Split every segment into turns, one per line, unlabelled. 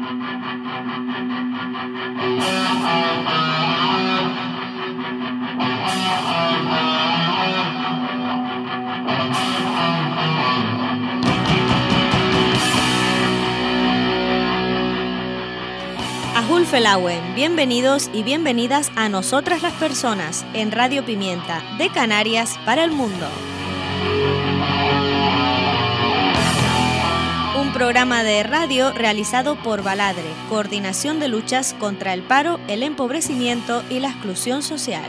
Felauen, bienvenidos y bienvenidas a Nosotras las Personas en Radio Pimienta, de Canarias para el mundo. Un programa de radio realizado por Baladre, Coordinación de Luchas contra el Paro, el Empobrecimiento y la Exclusión Social.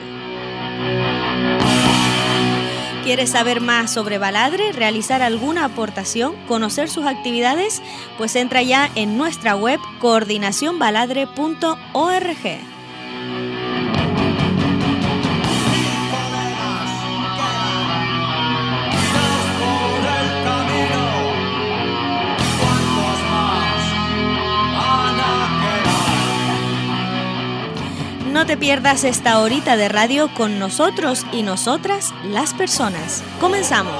¿Quieres saber más sobre Baladre, realizar alguna aportación, conocer sus actividades? Pues entra ya en nuestra web coordinacionbaladre.org. No te pierdas esta horita de radio con nosotros y nosotras, las personas. ¡Comenzamos!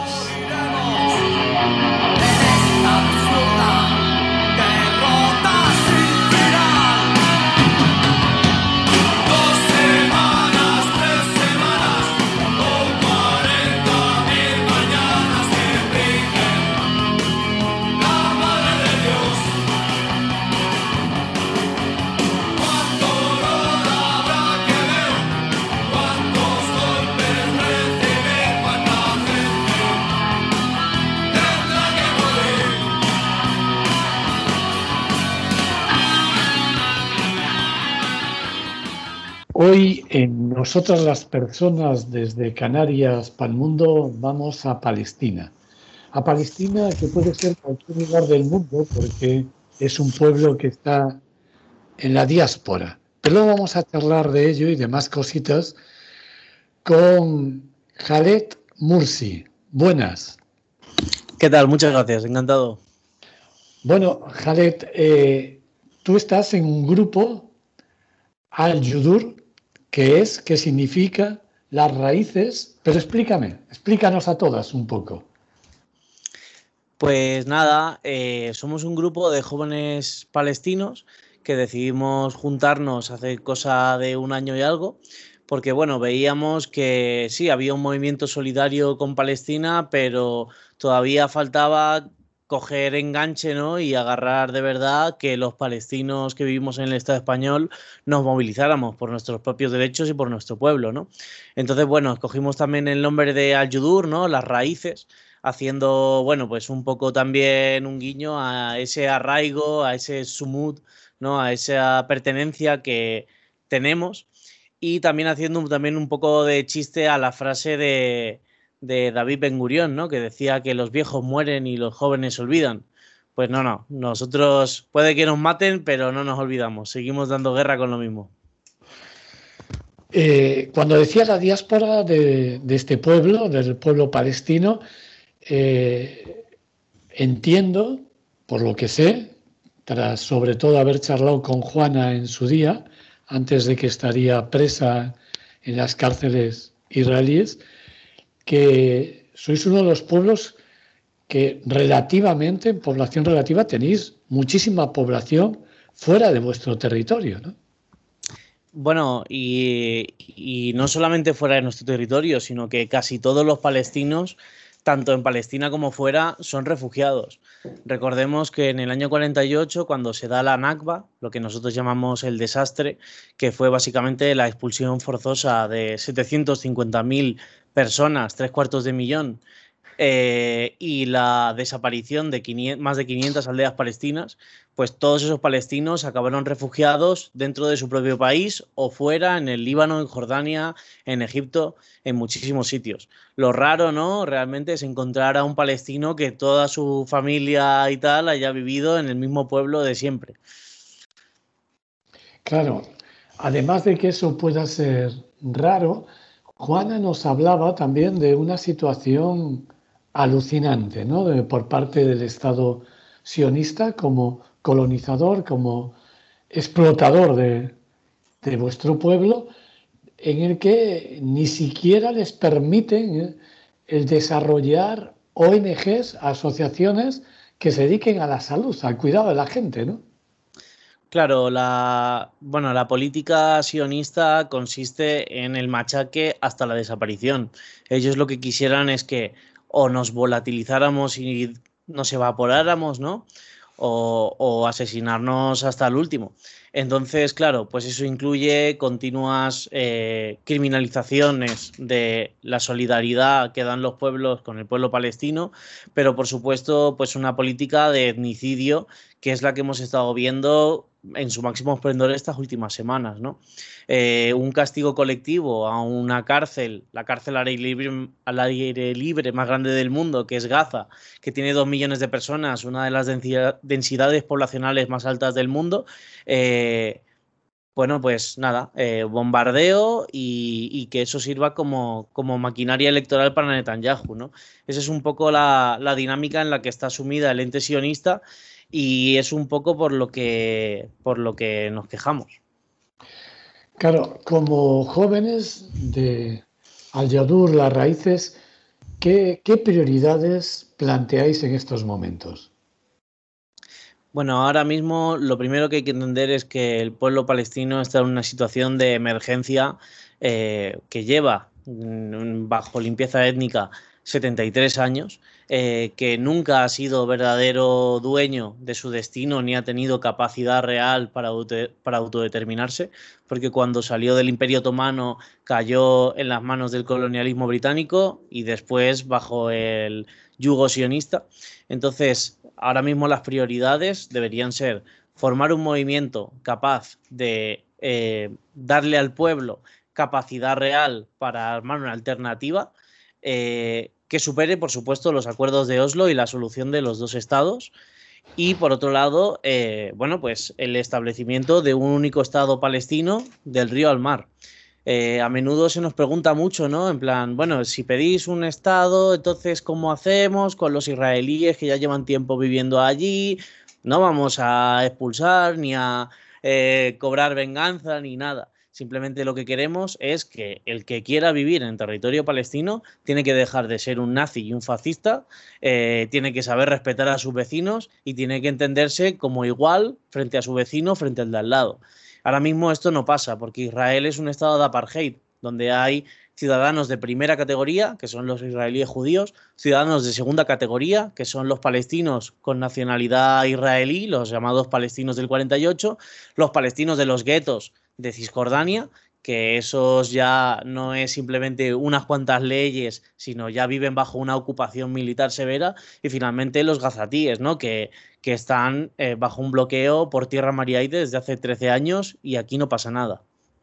Hoy en Nosotras las Personas desde Canarias para el mundo vamos a Palestina. A Palestina, que puede ser cualquier lugar del mundo porque es un pueblo que está en la diáspora. Pero luego vamos a charlar de ello y de más cositas con Khaled Mursi. Buenas.
¿Qué tal? Muchas gracias, encantado.
Bueno, Khaled, tú estás en un grupo, Al-Yudur, ¿qué significa las raíces? Pero explícanos a todas un poco.
Pues nada, somos un grupo de jóvenes palestinos que decidimos juntarnos hace cosa de un año y algo, porque bueno, veíamos que sí, había un movimiento solidario con Palestina, pero todavía faltaba coger enganche, ¿no? Y agarrar de verdad que los palestinos que vivimos en el Estado español nos movilizáramos por nuestros propios derechos y por nuestro pueblo, ¿no? Entonces, bueno, escogimos también el nombre de Al-Yudur, ¿no? Las raíces, haciendo, bueno, pues un poco también un guiño a ese arraigo, a ese sumud, ¿no? A esa pertenencia que tenemos, y también haciendo también un poco de chiste a la frase de David Ben Gurión, ¿no? Que decía que los viejos mueren y los jóvenes olvidan. Pues no, nosotros puede que nos maten, pero no nos olvidamos, seguimos dando guerra con lo mismo.
Cuando decía la diáspora de este pueblo, del pueblo palestino, entiendo, por lo que sé, tras sobre todo haber charlado con Juana en su día, antes de que estaría presa en las cárceles israelíes, que sois uno de los pueblos que relativamente, en población relativa, tenéis muchísima población fuera de vuestro territorio, ¿no?
Bueno, y no solamente fuera de nuestro territorio, sino que casi todos los palestinos, tanto en Palestina como fuera, son refugiados. Recordemos que en el año 48, cuando se da la Nakba, lo que nosotros llamamos el desastre, que fue básicamente la expulsión forzosa de 750.000 personas, 750.000, y la desaparición de más de 500 aldeas palestinas, pues todos esos palestinos acabaron refugiados dentro de su propio país o fuera, en el Líbano, en Jordania, en Egipto, en muchísimos sitios. Lo raro, ¿no?, realmente es encontrar a un palestino que toda su familia y tal haya vivido en el mismo pueblo de siempre.
Claro, además de que eso pueda ser raro, Juana nos hablaba también de una situación alucinante, ¿no? Por parte del Estado sionista como colonizador, como explotador de vuestro pueblo, en el que ni siquiera les permiten el desarrollar ONGs, asociaciones que se dediquen a la salud, al cuidado de la gente, ¿no?
Claro, la política sionista consiste en el machaque hasta la desaparición. Ellos lo que quisieran es que o nos volatilizáramos y nos evaporáramos, ¿no? O asesinarnos hasta el último. Entonces, claro, pues eso incluye continuas criminalizaciones de la solidaridad que dan los pueblos con el pueblo palestino, pero por supuesto, pues una política de etnicidio que es la que hemos estado viendo en su máximo esplendor estas últimas semanas, ¿no? Un castigo colectivo a una cárcel, la cárcel al aire libre más grande del mundo, que es Gaza, que tiene 2 millones de personas, una de las densidades poblacionales más altas del mundo. Bueno, pues nada, bombardeo y que eso sirva como maquinaria electoral para Netanyahu, ¿no? Esa es un poco la dinámica en la que está sumida el ente sionista y es un poco por lo que nos quejamos.
Claro, como jóvenes de Al-Yadur, Las Raíces, ¿qué prioridades planteáis en estos momentos?
Bueno, ahora mismo lo primero que hay que entender es que el pueblo palestino está en una situación de emergencia que lleva bajo limpieza étnica 73 años, que nunca ha sido verdadero dueño de su destino ni ha tenido capacidad real para autodeterminarse, porque cuando salió del Imperio Otomano cayó en las manos del colonialismo británico y después bajo el yugo sionista. Entonces, ahora mismo las prioridades deberían ser formar un movimiento capaz de darle al pueblo capacidad real para armar una alternativa que supere, por supuesto, los acuerdos de Oslo y la solución de los dos estados. Y por otro lado, bueno, pues el establecimiento de un único estado palestino del río al mar. A menudo se nos pregunta mucho, ¿no? En plan, bueno, si pedís un estado, entonces, ¿cómo hacemos con los israelíes que ya llevan tiempo viviendo allí? No vamos a expulsar ni a cobrar venganza ni nada. Simplemente lo que queremos es que el que quiera vivir en territorio palestino tiene que dejar de ser un nazi y un fascista, tiene que saber respetar a sus vecinos y tiene que entenderse como igual frente a su vecino, frente al de al lado. Ahora mismo esto no pasa porque Israel es un estado de apartheid, donde hay ciudadanos de primera categoría, que son los israelíes judíos, ciudadanos de segunda categoría, que son los palestinos con nacionalidad israelí, los llamados palestinos del 48, los palestinos de los guetos de Cisjordania, que esos ya no es simplemente unas cuantas leyes, sino ya viven bajo una ocupación militar severa, y finalmente los gazatíes, ¿no? que están bajo un bloqueo por tierra, mar y aire desde hace 13 años y aquí no pasa nada.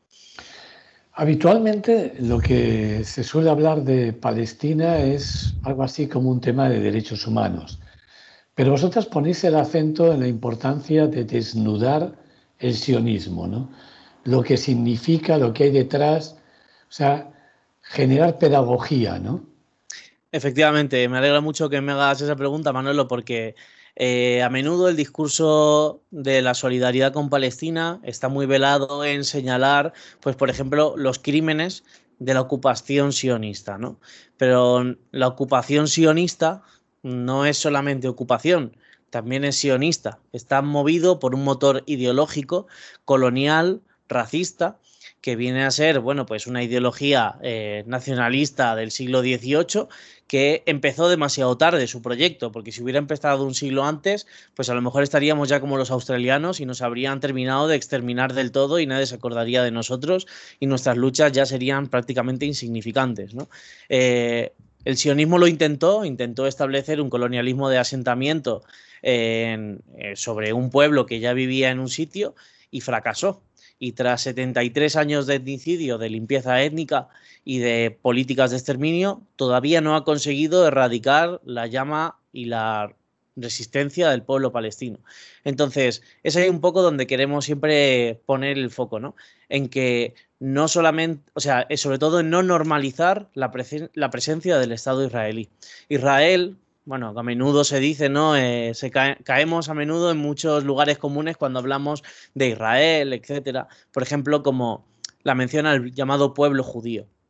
Habitualmente lo que se suele hablar de Palestina es algo así como un tema de derechos humanos, pero vosotras ponéis el acento en la importancia de desnudar el sionismo, ¿no? Lo que significa, lo que hay detrás, o sea, generar pedagogía, ¿no?
Efectivamente, me alegra mucho que me hagas esa pregunta, Manolo, porque a menudo el discurso de la solidaridad con Palestina está muy velado en señalar, pues, por ejemplo, los crímenes de la ocupación sionista, ¿no? Pero la ocupación sionista no es solamente ocupación, también es sionista. Está movido por un motor ideológico, colonial, racista, que viene a ser, bueno, pues una ideología nacionalista del siglo XVIII que empezó demasiado tarde su proyecto, porque si hubiera empezado un siglo antes, pues a lo mejor estaríamos ya como los australianos y nos habrían terminado de exterminar del todo y nadie se acordaría de nosotros y nuestras luchas ya serían prácticamente insignificantes, ¿no? El sionismo lo intentó establecer un colonialismo de asentamiento sobre un pueblo que ya vivía en un sitio y fracasó. Y tras 73 años de etnicidio, de limpieza étnica y de políticas de exterminio, todavía no ha conseguido erradicar la llama y la resistencia del pueblo palestino. Entonces, es ahí un poco donde queremos siempre poner el foco, ¿no? En que no solamente, o sea, sobre todo en no normalizar la presencia del Estado israelí. Israel, bueno, a menudo se dice, ¿no? Caemos a menudo en muchos lugares comunes cuando hablamos de Israel, etcétera. Por ejemplo, como la mención al llamado pueblo judío.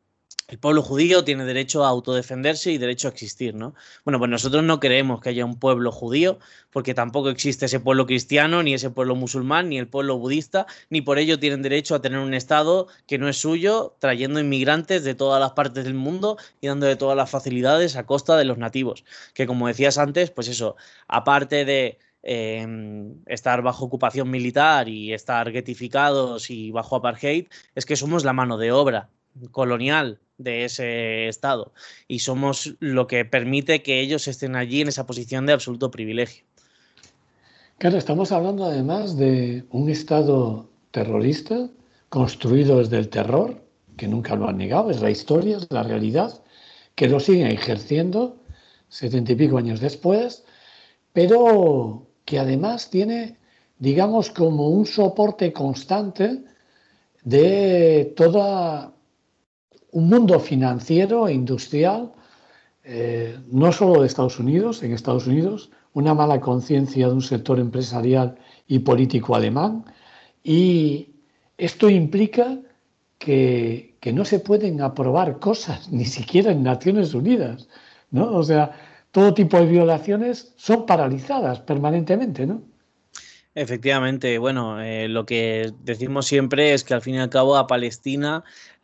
el pueblo judío tiene derecho a autodefenderse y derecho a existir, ¿no? Bueno, pues nosotros no creemos que haya un pueblo judío, porque tampoco existe ese pueblo cristiano, ni ese pueblo musulmán, ni el pueblo budista, ni por ello tienen derecho a tener un Estado que no es suyo, trayendo inmigrantes de todas las partes del mundo y dándole todas las facilidades a costa de los nativos. Que como decías antes, pues eso, aparte de estar bajo ocupación militar y estar guetificados y bajo apartheid, es que somos la mano de obra colonial de ese estado y somos lo que permite que ellos estén allí en esa posición de absoluto privilegio.
Claro, estamos hablando además de un estado terrorista construido desde el terror, que nunca lo han negado, es la historia, es la realidad, que lo siguen ejerciendo 70 y pico años después, pero que además tiene, digamos, como un soporte constante de todo un mundo financiero e industrial, no solo de Estados Unidos, en Estados Unidos, una mala conciencia de un sector empresarial y político alemán, y esto implica que no se pueden aprobar cosas, ni siquiera en Naciones Unidas, ¿no? O sea, todo tipo de violaciones son paralizadas permanentemente, ¿no?
Efectivamente, bueno, lo que decimos siempre es que al fin y al cabo a Palestina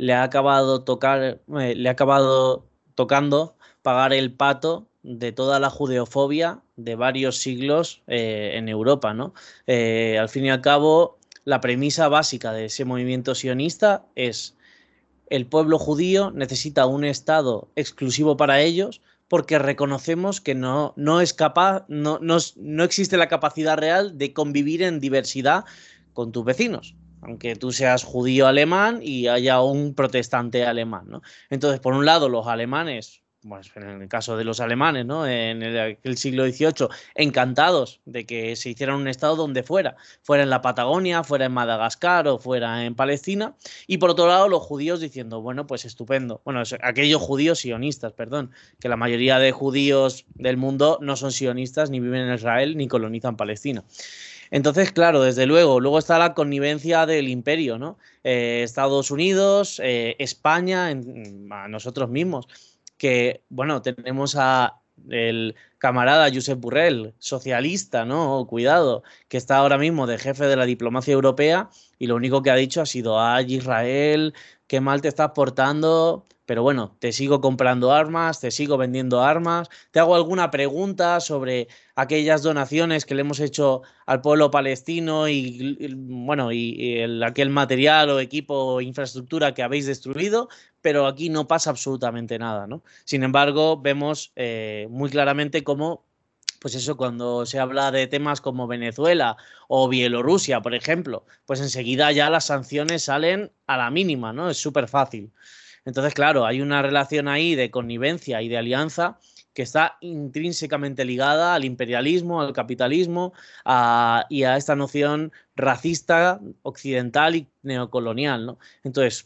le ha acabado tocando pagar el pato de toda la judeofobia de varios siglos en Europa, ¿no? Al fin y al cabo, la premisa básica de ese movimiento sionista es: el pueblo judío necesita un Estado exclusivo para ellos porque reconocemos que no es capaz, no existe la capacidad real de convivir en diversidad con tus vecinos, aunque tú seas judío alemán y haya un protestante alemán, ¿no? Entonces, por un lado, los alemanes, pues en el caso de los alemanes, ¿no? En el siglo XVIII, encantados de que se hiciera un estado donde fuera en la Patagonia, fuera en Madagascar o fuera en Palestina, y por otro lado los judíos diciendo, bueno, pues estupendo, bueno, aquellos judíos sionistas, perdón, que la mayoría de judíos del mundo no son sionistas, ni viven en Israel, ni colonizan Palestina. Entonces, claro, desde luego está la connivencia del imperio, ¿no? Estados Unidos, España, a nosotros mismos, que, bueno, tenemos a el camarada Josep Borrell, socialista, ¿no? Cuidado, que está ahora mismo de jefe de la diplomacia europea y lo único que ha dicho ha sido: ay, Israel, qué mal te estás portando, pero bueno, te sigo comprando armas, te sigo vendiendo armas, te hago alguna pregunta sobre aquellas donaciones que le hemos hecho al pueblo palestino bueno, aquel material o equipo o infraestructura que habéis destruido, pero aquí no pasa absolutamente nada, ¿no? Sin embargo, vemos muy claramente cómo, pues eso, cuando se habla de temas como Venezuela o Bielorrusia, por ejemplo, pues enseguida ya las sanciones salen a la mínima, ¿no? Es súper fácil. Entonces, claro, hay una relación ahí de connivencia y de alianza que está intrínsecamente ligada al imperialismo, al capitalismo y a esta noción racista, occidental y neocolonial, ¿no? Entonces,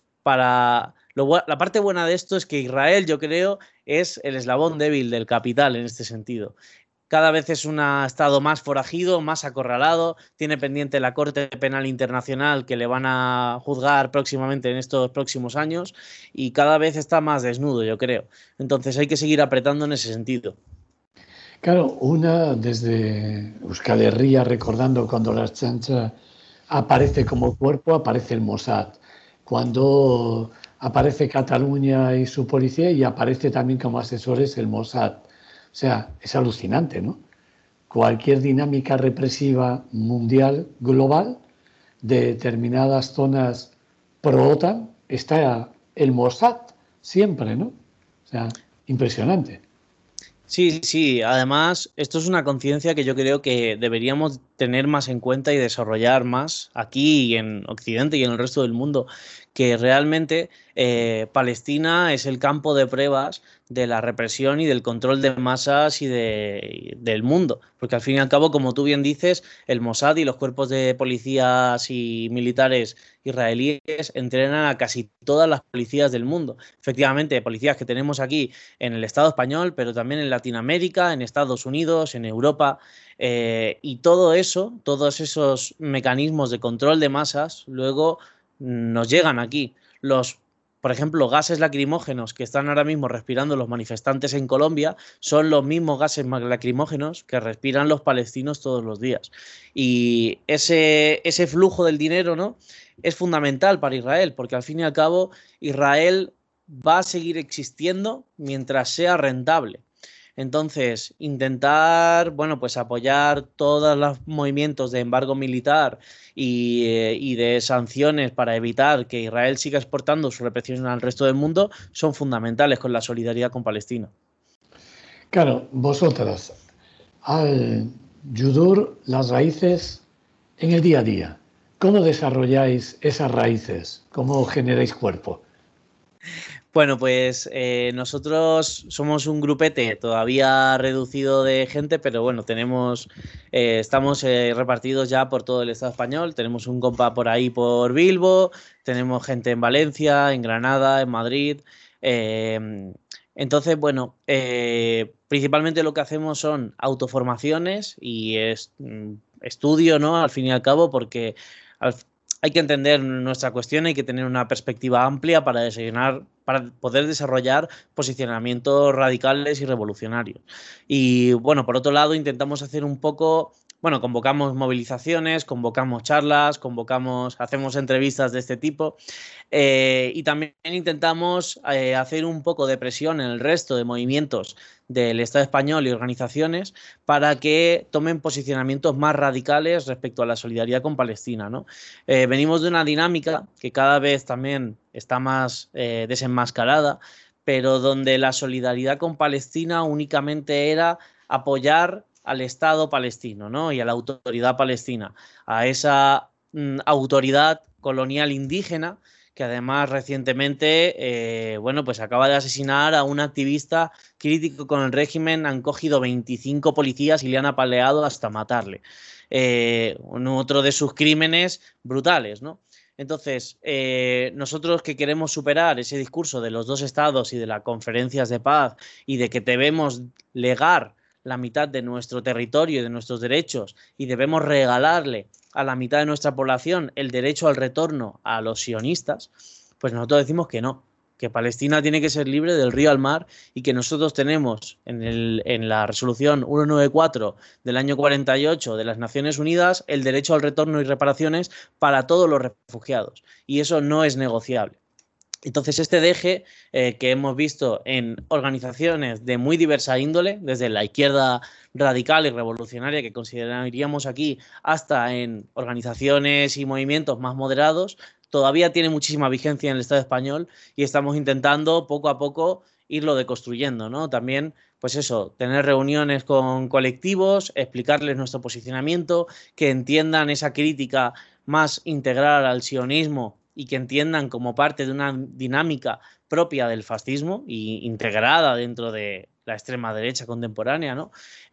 la parte buena de esto es que Israel, yo creo, es el eslabón débil del capital en este sentido. Cada vez es un estado más forajido, más acorralado, tiene pendiente la Corte Penal Internacional que le van a juzgar próximamente en estos próximos años y cada vez está más desnudo, yo creo. Entonces hay que seguir apretando en ese sentido.
Claro, una desde Euskal Herria, recordando cuando la Ertzaintza aparece como cuerpo, aparece el Mossad. Cuando aparece Cataluña y su policía, y aparece también como asesores el Mossad. O sea, es alucinante, ¿no? Cualquier dinámica represiva mundial, global, de determinadas zonas pro-OTAN, está el Mossad siempre, ¿no? O sea, impresionante.
Sí, sí, además esto es una conciencia que yo creo que deberíamos tener más en cuenta y desarrollar más aquí y en Occidente y en el resto del mundo, que realmente Palestina es el campo de pruebas de la represión y del control de masas del mundo, porque al fin y al cabo, como tú bien dices, el Mossad y los cuerpos de policías y militares israelíes entrenan a casi todas las policías del mundo. Efectivamente, policías que tenemos aquí en el Estado español, pero también en Latinoamérica, en Estados Unidos, en Europa, y todo eso, todos esos mecanismos de control de masas, luego nos llegan aquí. Los por ejemplo, los gases lacrimógenos que están ahora mismo respirando los manifestantes en Colombia son los mismos gases lacrimógenos que respiran los palestinos todos los días. Y ese flujo del dinero, ¿no?, es fundamental para Israel, porque al fin y al cabo Israel va a seguir existiendo mientras sea rentable. Entonces, intentar, bueno, pues apoyar todos los movimientos de embargo militar y de sanciones para evitar que Israel siga exportando su represión al resto del mundo son fundamentales con la solidaridad con Palestina.
Claro, vosotras, al Yudur, las raíces en el día a día, ¿cómo desarrolláis esas raíces? ¿Cómo generáis cuerpo?
Bueno, pues nosotros somos un grupete todavía reducido de gente, pero bueno, estamos repartidos ya por todo el Estado español. Tenemos un compa por ahí por Bilbo, tenemos gente en Valencia, en Granada, en Madrid. Entonces, bueno, principalmente lo que hacemos son autoformaciones y estudio, ¿no?, al fin y al cabo, porque hay que entender nuestra cuestión, hay que tener una perspectiva amplia para poder desarrollar posicionamientos radicales y revolucionarios. Y bueno, por otro lado, intentamos hacer un poco, bueno, convocamos movilizaciones, convocamos charlas, hacemos entrevistas de este tipo, y también intentamos hacer un poco de presión en el resto de movimientos del Estado español y organizaciones para que tomen posicionamientos más radicales respecto a la solidaridad con Palestina, ¿no? Venimos de una dinámica que cada vez también está más desenmascarada, pero donde la solidaridad con Palestina únicamente era apoyar al Estado palestino, ¿no?, y a la autoridad palestina, a esa autoridad colonial indígena que además recientemente, bueno, pues acaba de asesinar a un activista crítico con el régimen. Han cogido 25 policías y le han apaleado hasta matarle. Otro de sus crímenes brutales, ¿no? Entonces, nosotros que queremos superar ese discurso de los dos estados y de las conferencias de paz y de que debemos legar la mitad de nuestro territorio y de nuestros derechos y debemos regalarle a la mitad de nuestra población el derecho al retorno a los sionistas, pues nosotros decimos que no, que Palestina tiene que ser libre del río al mar y que nosotros tenemos en la resolución 194 del año 48 de las Naciones Unidas el derecho al retorno y reparaciones para todos los refugiados, y eso no es negociable. Entonces, este deje que hemos visto en organizaciones de muy diversa índole, desde la izquierda radical y revolucionaria que consideraríamos aquí, hasta en organizaciones y movimientos más moderados, todavía tiene muchísima vigencia en el Estado español y estamos intentando poco a poco irlo deconstruyendo, ¿no? También, pues eso, tener reuniones con colectivos, explicarles nuestro posicionamiento, que entiendan esa crítica más integral al sionismo y que entiendan como parte de una dinámica propia del fascismo y integrada dentro de la extrema derecha contemporánea, ¿no?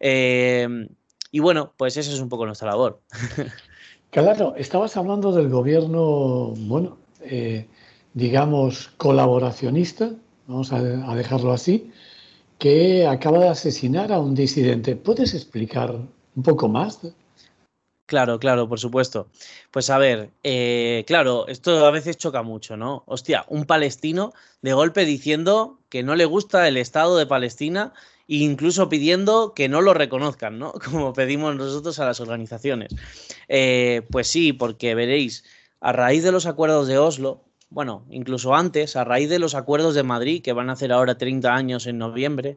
Y bueno, pues esa es un poco nuestra labor.
Claro, estabas hablando del gobierno, bueno, digamos, colaboracionista, vamos a dejarlo así, que acaba de asesinar a un disidente. ¿Puedes explicar un poco más?
Claro, claro, por supuesto. Pues a ver, claro, esto a veces choca mucho, ¿no? Hostia, un palestino de golpe diciendo que no le gusta el Estado de Palestina e incluso pidiendo que no lo reconozcan, ¿no? Como pedimos nosotros a las organizaciones. Pues sí, porque veréis, a raíz de los acuerdos de Oslo, bueno, incluso antes, a raíz de los acuerdos de Madrid, que van a hacer ahora 30 años en noviembre,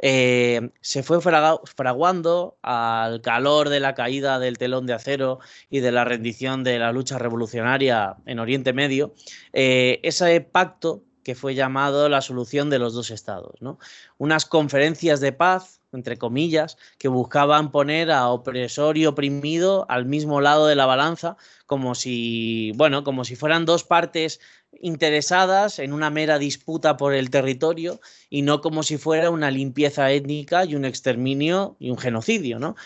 se fue fraguando al calor de la caída del telón de acero y de la rendición de la lucha revolucionaria en Oriente Medio, ese pacto que fue llamado la solución de los dos estados, ¿no? Unas conferencias de paz, entre comillas, que buscaban poner a opresor y oprimido al mismo lado de la balanza, como si fueran dos partes interesadas en una mera disputa por el territorio y no como si fuera una limpieza étnica y un exterminio y un genocidio, ¿no?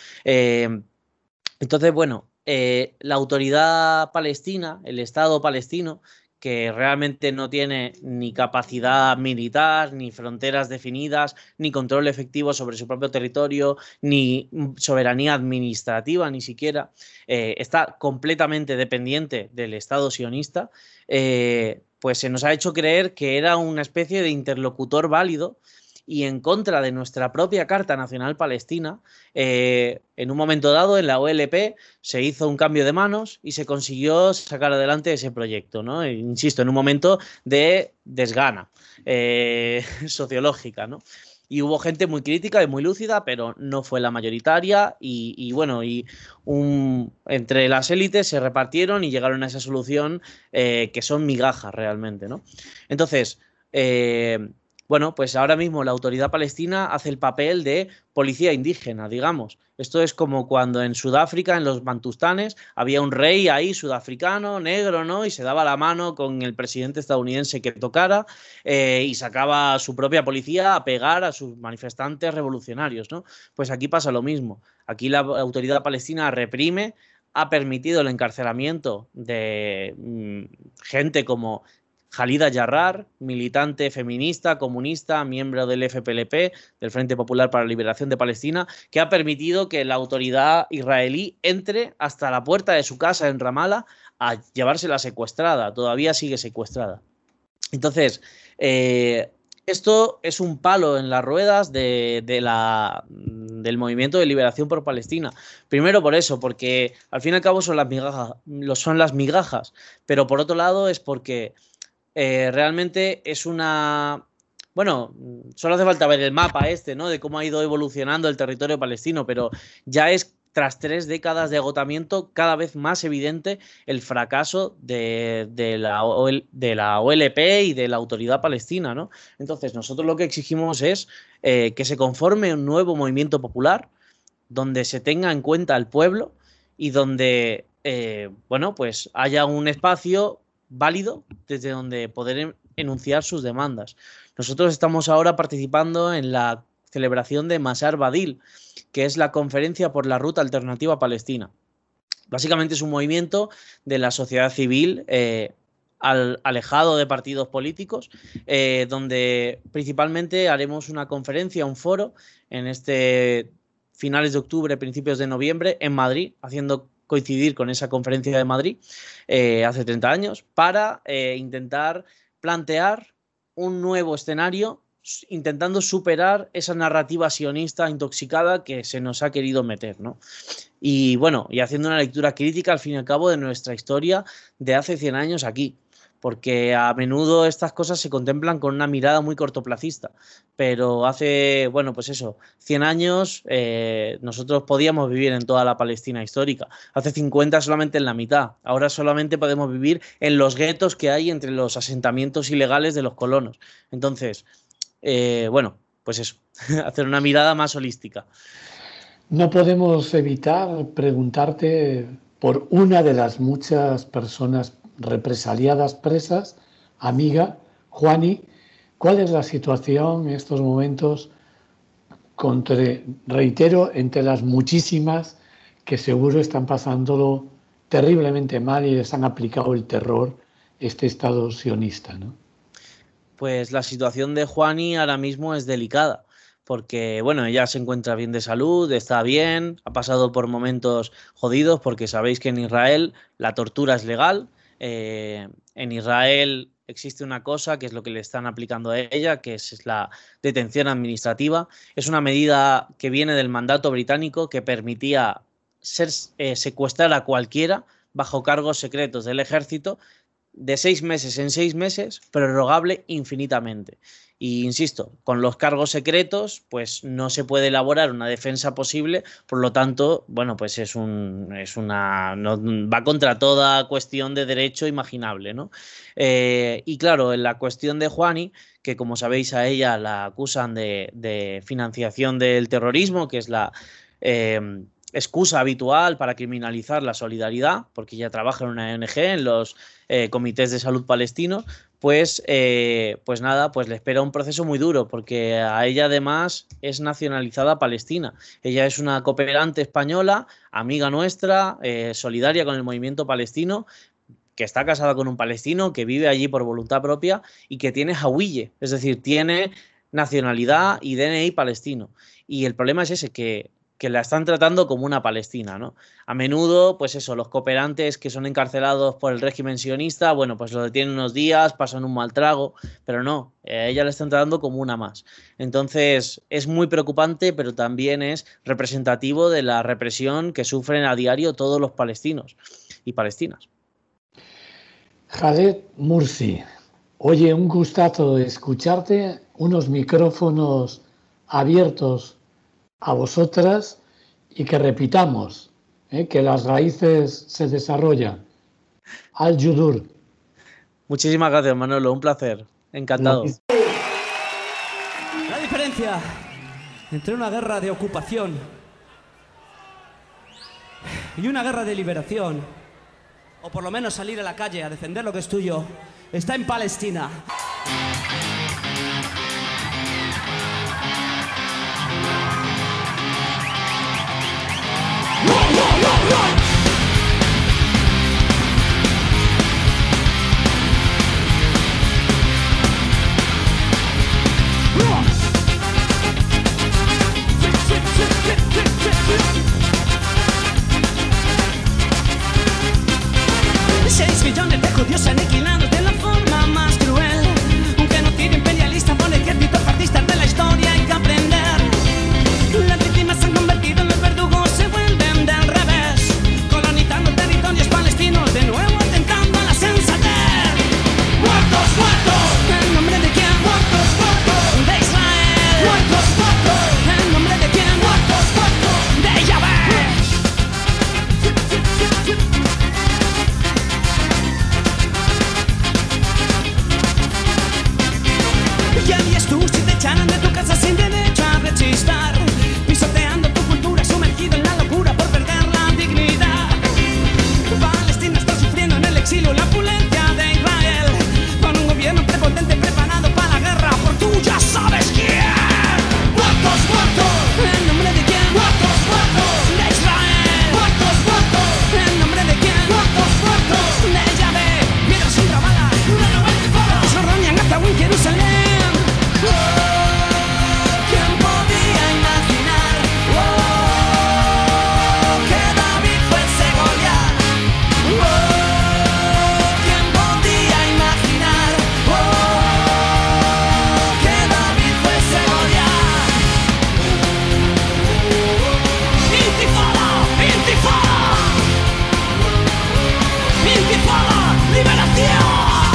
Entonces, bueno, la autoridad palestina, el Estado palestino, que realmente no tiene ni capacidad militar, ni fronteras definidas, ni control efectivo sobre su propio territorio, ni soberanía administrativa, ni siquiera. Está completamente dependiente del Estado sionista, pues se nos ha hecho creer que era una especie de interlocutor válido y en contra de nuestra propia Carta Nacional Palestina. En un momento dado, en la OLP, se hizo un cambio de manos y se consiguió sacar adelante ese proyecto, ¿no? Insisto, en un momento de desgana sociológica, ¿no? Y hubo gente muy crítica y muy lúcida, pero no fue la mayoritaria entre las élites se repartieron y llegaron a esa solución que son migajas realmente, ¿no? Entonces, bueno, pues ahora mismo la autoridad palestina hace el papel de policía indígena, digamos. Esto es como cuando en Sudáfrica, en los bantustanes, había un rey ahí sudafricano, negro, ¿no? Y se daba la mano con el presidente estadounidense que tocara y sacaba a su propia policía a pegar a sus manifestantes revolucionarios, ¿no? Pues aquí pasa lo mismo. Aquí la autoridad palestina reprime, ha permitido el encarcelamiento de gente como Khalida Jarrar, militante feminista, comunista, miembro del FPLP, del Frente Popular para la Liberación de Palestina, que ha permitido que la autoridad israelí entre hasta la puerta de su casa en Ramallah a llevársela secuestrada. Todavía sigue secuestrada. Entonces, esto es un palo en las ruedas del movimiento de liberación por Palestina. Primero por eso, porque al fin y al cabo son las migajas, pero por otro lado es porque realmente es una... Bueno, solo hace falta ver el mapa ¿no? De cómo ha ido evolucionando el territorio palestino, pero ya es, tras 3 décadas de agotamiento, cada vez más evidente el fracaso de la OLP y de la autoridad palestina, ¿no? Entonces, nosotros lo que exigimos es que se conforme un nuevo movimiento popular donde se tenga en cuenta al pueblo y donde, bueno, pues haya un espacio válido desde donde poder enunciar sus demandas. Nosotros estamos ahora participando en la celebración de Masar Badil, que es la Conferencia por la Ruta Alternativa Palestina. Básicamente es un movimiento de la sociedad civil alejado de partidos políticos, donde principalmente haremos una conferencia, un foro, en finales de octubre, principios de noviembre, en Madrid, haciendo coincidir con esa conferencia de Madrid hace 30 años, para intentar plantear un nuevo escenario, intentando superar esa narrativa sionista intoxicada que se nos ha querido meter, ¿no? Y bueno, y haciendo una lectura crítica al fin y al cabo de nuestra historia de hace 100 años aquí, porque a menudo estas cosas se contemplan con una mirada muy cortoplacista, pero hace, bueno, pues eso, 100 años nosotros podíamos vivir en toda la Palestina histórica, hace 50 solamente en la mitad, ahora solamente podemos vivir en los guetos que hay entre los asentamientos ilegales de los colonos. Entonces, bueno, pues eso, hacer una mirada más holística.
No podemos evitar preguntarte por una de las muchas personas represaliadas, presas, amiga, Juani, ¿cuál es la situación en estos momentos? Reitero, entre las muchísimas que seguro están pasándolo terriblemente mal y les han aplicado el terror este Estado sionista, ¿no?
Pues la situación de Juani ahora mismo es delicada, porque bueno, ella se encuentra bien de salud, está bien, ha pasado por momentos jodidos, porque sabéis que en Israel la tortura es legal. En Israel existe una cosa que es lo que le están aplicando a ella, que es la detención administrativa. Es una medida que viene del mandato británico que permitía secuestrar a cualquiera bajo cargos secretos del ejército de 6 meses en 6 meses, prorrogable infinitamente. Y insisto, con los cargos secretos, pues no se puede elaborar una defensa posible, por lo tanto, bueno, pues va contra toda cuestión de derecho imaginable, ¿no? Y claro, en la cuestión de Juani, que como sabéis a ella la acusan de financiación del terrorismo, que es la excusa habitual para criminalizar la solidaridad, porque ella trabaja en una ONG, en los comités de salud palestinos, pues nada, pues le espera un proceso muy duro, porque a ella además es nacionalizada palestina. Ella es una cooperante española, amiga nuestra, solidaria con el movimiento palestino, que está casada con un palestino, que vive allí por voluntad propia y que tiene hawiyeh, es decir, tiene nacionalidad y DNI palestino. Y el problema es ese, que la están tratando como una palestina, ¿no? A menudo, pues eso, los cooperantes que son encarcelados por el régimen sionista, bueno, pues lo detienen unos días, pasan un mal trago, pero no, a ella la están tratando como una más. Entonces, es muy preocupante, pero también es representativo de la represión que sufren a diario todos los palestinos y palestinas.
Khaled Mursi, oye, un gustazo escucharte, unos micrófonos abiertos a vosotras y que repitamos, que las raíces se desarrollan. Al-Yudur.
Muchísimas gracias, Manolo, un placer, encantado.
La diferencia entre una guerra de ocupación y una guerra de liberación, o por lo menos salir a la calle a defender lo que es tuyo, está en Palestina. Millones de judíos aniquilados de la forma más cruel. Un genocidio imperialista por ejércitos fascistas de la historia hay que aprender. Las víctimas se han convertido en los verdugos, se vuelven del revés, colonizando territorios palestinos, de nuevo atentando a la sensatez. ¡Muertos, muertos! ¿En nombre de quién? ¡Muertos, muertos! De Israel. ¡Muertos, muertos! ¿En nombre de quién? ¡Muertos, muertos! De Yahvé. ¿Qué harías tú si te echaran de tu casa sin derecho a rechistar? Pisoteando tu cultura, sumergido en la locura por perder la dignidad. Palestina está sufriendo en el exilio la opulencia de Israel, con un gobierno prepotente preparado para la guerra por tú ya sabes quién. ¡Muertos, muertos! ¿En nombre de quién? ¡Muertos, muertos! De Israel. ¡Muertos, muertos! ¿En nombre de quién? ¡Muertos, muertos! De Yahvé. Piedras contra balas, Jordania, Gaza o en Jerusalén. ¿Quién podía imaginar que David fuese Goliat? ¿Quién podía imaginar que David fuese Goliat? Intifada, intifada, intifada, liberación.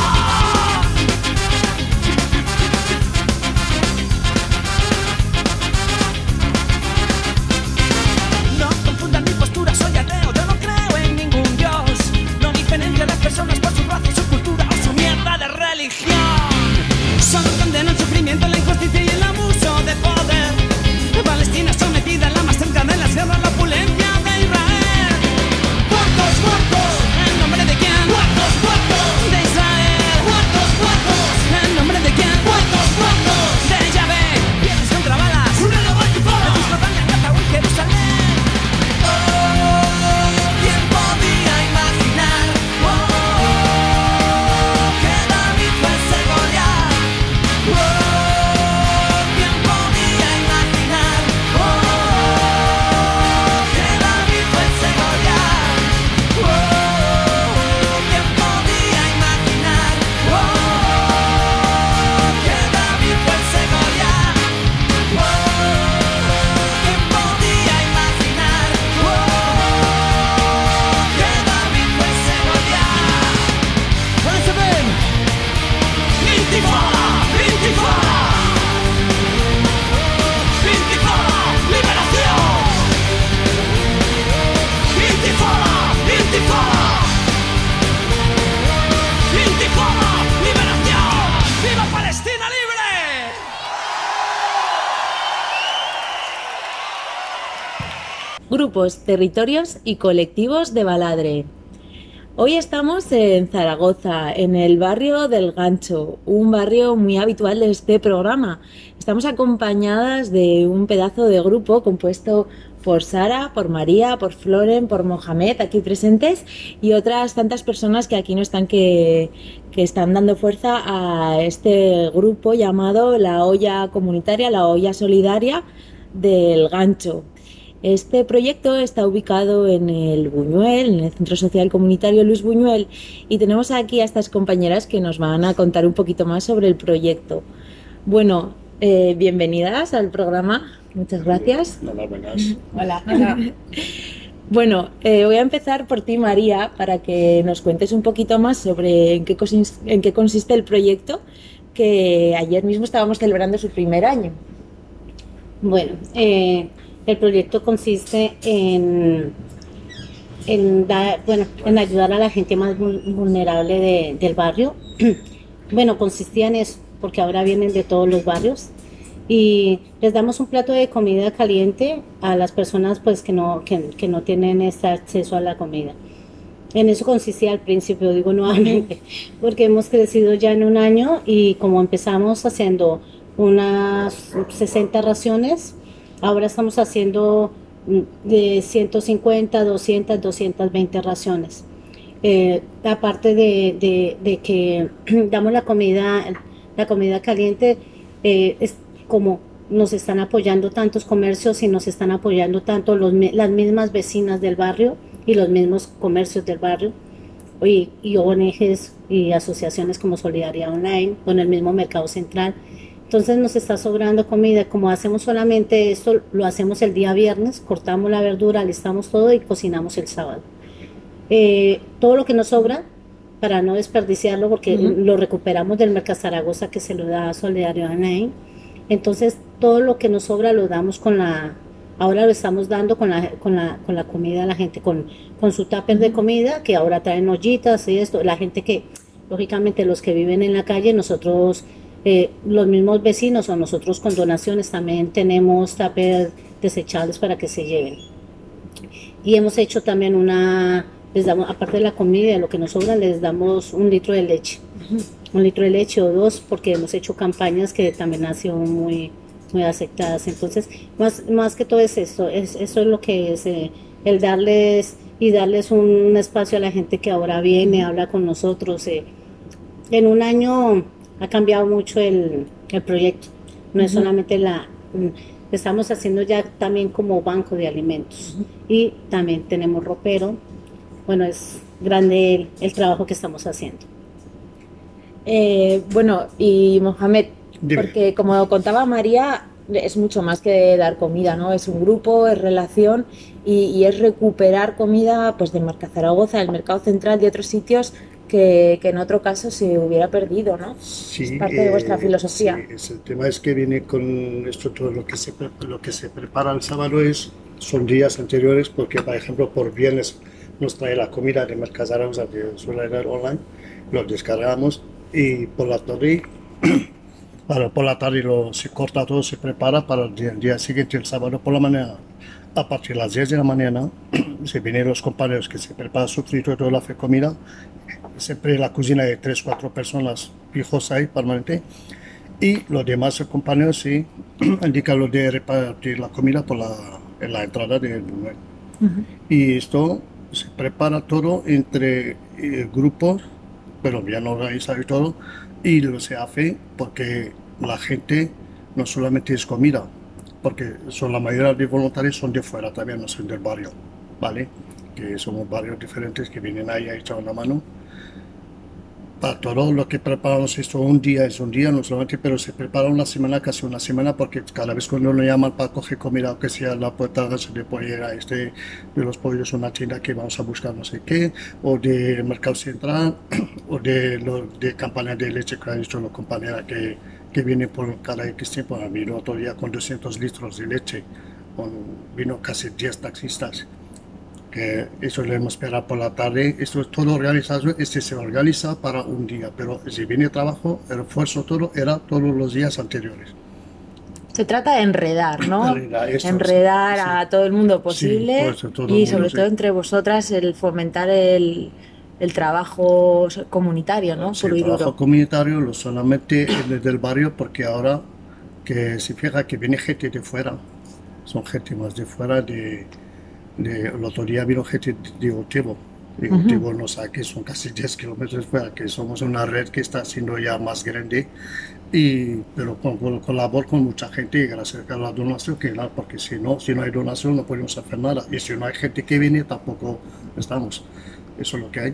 No confundan mi postura, soy ateo, yo no creo en ningún dios. No diferencio a las personas por su raza y su cultura o su mierda de religión. Solo condeno el sufrimiento, la injusticia y el abuso de poder. Palestina sometida en la más cerca de las guerras, la opulencia de Israel. ¡Muertos, muertos! ¿En nombre de quién? ¡Muertos, muertos! De Israel. ¡Muertos, muertos! ¿En nombre de quién? ¡Muertos, muertos! De Yahvé. Piedras contra balas, una nueva intifada. De Jordania, Gaza o en Jerusalén. ¿Quién podía imaginar que David fuese Goliat? ¿Quién podía imaginar que David fuese Goliat? ¿Quién podía imaginar que David fuese Goliat? ¿Quién podía imaginar que David fuese Goliat? ¡Pónganse bien! ¡Intifada! ¡Intifada! ¡Intifada! ¡Liberación! ¡Intifada! ¡Intifada! ¡Intifada! ¡Liberación! ¡Viva Palestina libre!
Grupos, territorios y colectivos de Baladre. Hoy estamos en Zaragoza, en el barrio del Gancho, un barrio muy habitual de este programa. Estamos acompañadas de un pedazo de grupo compuesto por Sara, por María, por Floren, por Mohamed aquí presentes y otras tantas personas que aquí no están que están dando fuerza a este grupo llamado la Olla Comunitaria, la Olla Solidaria del Gancho. Este proyecto está ubicado en el Buñuel, en el Centro Social Comunitario Luis Buñuel, y tenemos aquí a estas compañeras que nos van a contar un poquito más sobre el proyecto. Bueno, bienvenidas al programa. Muchas gracias.
Hola, buenas.
Hola. Bueno, voy a empezar por ti, María, para que nos cuentes un poquito más sobre en qué consiste el proyecto, que ayer mismo estábamos celebrando su primer año.
Bueno, el proyecto consiste en ayudar a la gente más vulnerable del barrio. Bueno, consistía en eso, porque ahora vienen de todos los barrios y les damos un plato de comida caliente a las personas pues que no tienen este acceso a la comida. En eso consistía al principio, digo nuevamente, porque hemos crecido ya en un año y como empezamos haciendo unas 60 raciones, ahora estamos haciendo de 150, 200, 220 raciones. Aparte de que damos la comida caliente, es como nos están apoyando tantos comercios y nos están apoyando tanto las mismas vecinas del barrio y los mismos comercios del barrio y ONGs y asociaciones como Solidaridad Online con el mismo Mercado Central. Entonces nos está sobrando comida. Como hacemos solamente esto, lo hacemos el día viernes, cortamos la verdura, listamos todo y cocinamos el sábado. Todo lo que nos sobra, para no desperdiciarlo, porque lo recuperamos del Mercado Zaragoza que se lo da a Solidaridad Online. Entonces todo lo que nos sobra lo damos ahora lo estamos dando con la comida a la gente, con su tupper de comida, que ahora traen ollitas y esto. La gente que, lógicamente los que viven en la calle, nosotros... los mismos vecinos o nosotros con donaciones también tenemos tuppers desechables para que se lleven. Y hemos hecho también les damos, aparte de la comida, de lo que nos sobra, les damos 1 litro de leche. 1 litro de leche o 2, porque hemos hecho campañas que también han sido muy, muy aceptadas. Entonces, más que todo es eso es lo que es el darles un espacio a la gente que ahora viene, habla con nosotros. En un año ha cambiado mucho el proyecto. No es solamente estamos haciendo ya también como banco de alimentos. Y también tenemos ropero. Bueno, es grande el trabajo que estamos haciendo.
Bueno, y Mohamed,
Dime.
porque como contaba María, es mucho más que dar comida, ¿no? Es un grupo, es relación y es recuperar comida pues de Mercado Zaragoza, del Mercado Central, de otros sitios que en otro caso se hubiera perdido, ¿no?
Sí,
es parte de vuestra filosofía.
Sí, el tema es que viene con esto todo lo que se prepara el sábado son días anteriores, porque por ejemplo por viernes nos trae la comida de Mercado Zaragoza de Solidaridad Online, lo descargamos y por la tarde se corta todo, se prepara para el día siguiente, el sábado por la mañana. A partir de las 10 de la mañana se vienen los compañeros que se preparan su frito y toda la comida. Siempre la cocina de 3-4 personas fijos ahí, permanente. Y los demás compañeros sí indican lo de repartir la comida en la entrada del Buñuel. Y esto se prepara todo entre grupos, pero bien organizado y todo. Y lo se hace porque la gente no solamente es comida, porque la mayoría de voluntarios son de fuera también, no son del barrio, ¿vale? Que somos barrios diferentes que vienen ahí a echar una mano. Para todo lo que preparamos esto un día es un día, no solamente, pero se prepara una semana, casi una semana, porque cada vez cuando nos llaman para coger comida, o que sea la puerta de pollera, de los pollos, una tienda que vamos a buscar no sé qué, o de Mercado Central, o de campaña de leche que ha dicho la compañera que viene por cada X tiempo. Ha venido otro día con 200 litros de leche, vino casi 10 taxistas. Que eso lo hemos esperado por la tarde. Esto es todo organizado, se organiza para un día, pero si viene trabajo, el esfuerzo todo era todos los días anteriores.
Se trata de enredar, ¿no?
Enredar
sí. A todo el mundo posible,
sí, todo
y
el mundo,
sobre todo entre vosotras el fomentar el trabajo comunitario, ¿no?
Sí, el trabajo comunitario, no solamente el del barrio, porque ahora que se fija que viene gente de fuera. son gente más de fuera el otro día vino gente de Otebo. De Otebo nos aquí son casi 10 kilómetros fuera, que somos una red que está siendo ya más grande, pero colaboro con mucha gente gracias a la donación que da, porque si no hay donación no podemos hacer nada, y si no hay gente que viene tampoco estamos. Eso es lo que hay.